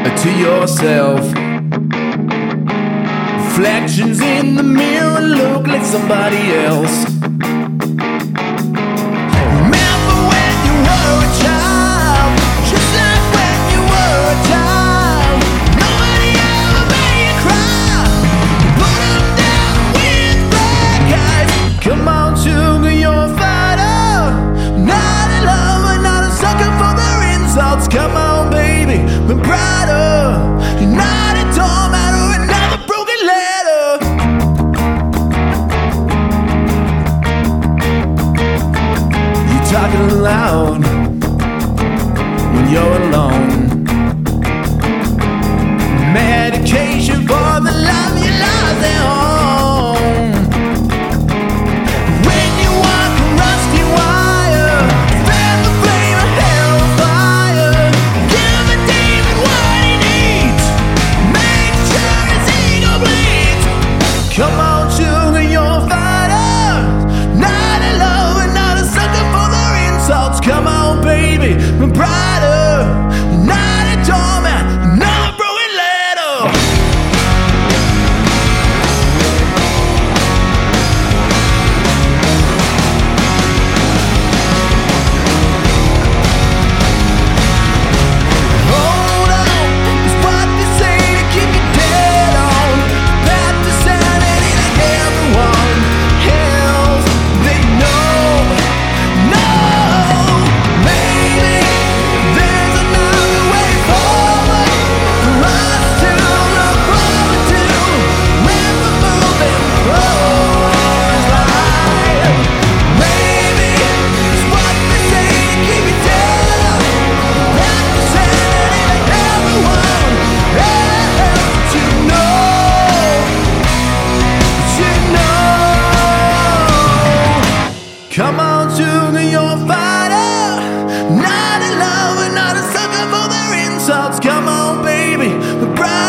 to yourself. Reflections in the mirror look like somebody else. Remember when you were a child, just like when you were a child. Nobody ever made you cry. Put them down with black eyes. Come on, sugar, you're a fighter, not a lover, not a sucker for their insults. Come on, baby, be brighter. You're not a doormat or another broken letter. You're talking loud when you're alone. Medication for the love you lost at home. When you walk a rusty wire, fan the flame of hell on fire. Give a demon what he needs, make sure his ego bleeds. Come on, sugar, you're a fighter, not a lover, not a sucker for their insults. Come on, baby, be brighter, not a doormat, another broken letter. Hold on, it's what they say to keep you dead on. That the sanity that everyone else they know. No, maybe there's another way forward for us to look forward to when we're moving close by. Maybe it's what they say to keep you dead on. That the sanity that everyone else to know. Come on, sugar, you're a fighter, not a lover, not a sucker for their insults. Come on, baby, we're bright.